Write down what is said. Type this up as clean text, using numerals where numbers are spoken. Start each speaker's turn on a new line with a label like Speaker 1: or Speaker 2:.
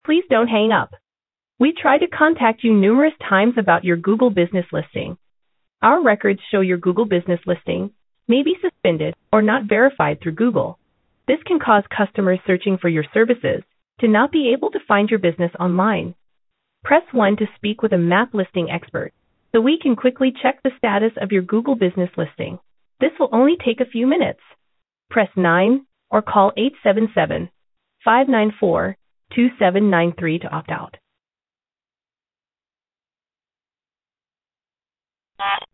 Speaker 1: Please don't hang up. We tried to contact you numerous times about your Google business listing. Our records show your Google business listing may be suspended or not verified through Google. This can cause customers searching for your services to not be able to find your business online. Press 1 to speak with a map listing expert so we can quickly check the status of your Google business listing. This will only take a few minutes. Press 9 or call 877-594-2793 to opt out.